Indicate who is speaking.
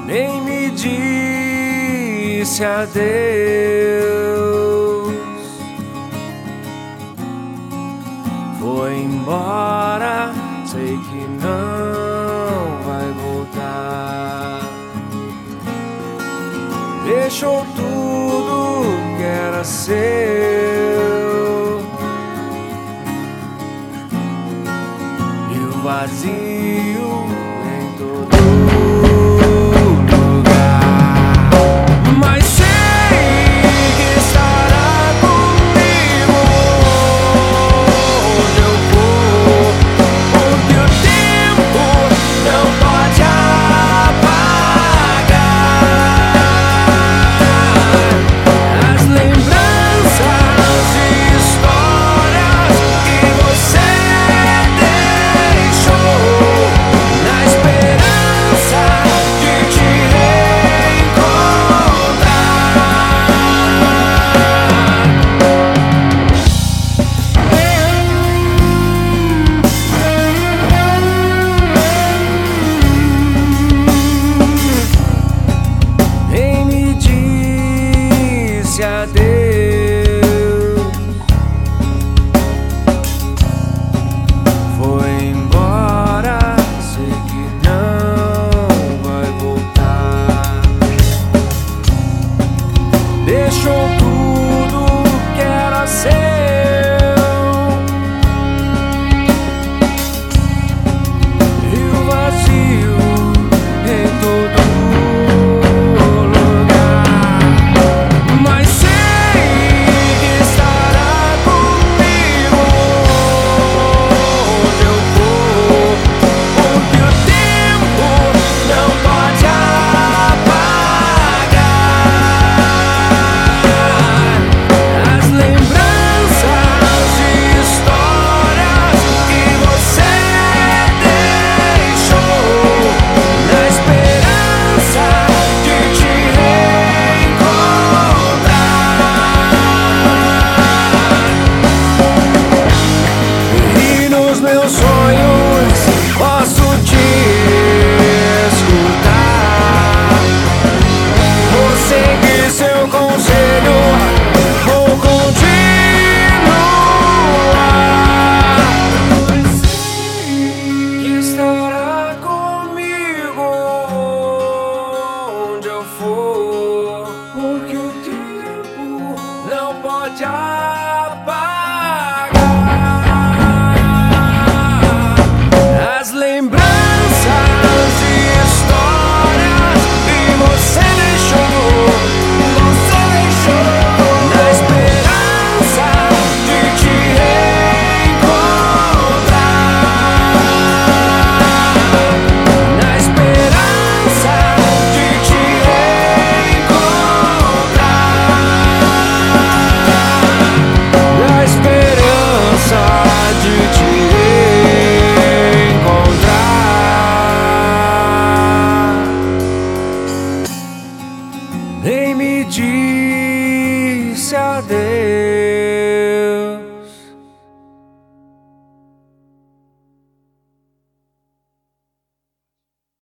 Speaker 1: nem me disse adeus. Foi embora, sei que não vai voltar. Deixou tudo que era seu e o vazio em todo lugar. Mas sei que estará comigo onde eu for, porque o tempo não pode apagar as lembranças e histórias que você deixou, na esperança de te reencontrar. Nem me disse adeus. Foi embora, sei que não vai voltar. Deixou tudo que era seu e o vazio em todo lugar. Mas sei que estará comigo onde eu for, porque o tempo não pode apagar as lembranças e histórias que você deixou, na esperança de te reencontrar. E nos meus sonhos posso te escutar. Vou seguir seu conselho, vou continuar. Mas sei que estará comigo onde eu for, porque o tempo não pode apagar as lembranças e histórias que você deixou, na esperança de te reencontrar, na esperança de te reencontrar, na esperança de te reencontrar. Nem me disse adeus. Foi embora, sei que não vai voltar. Deixou tudo que era seu e o vazio em todo lugar. Mas sei que estará comigo onde eu for, porque o tempo não pode apagar as lembranças e histórias que você deixou, na esperança de te reencontrar, na esperança de te reencontrar, na esperança de te reencontrar.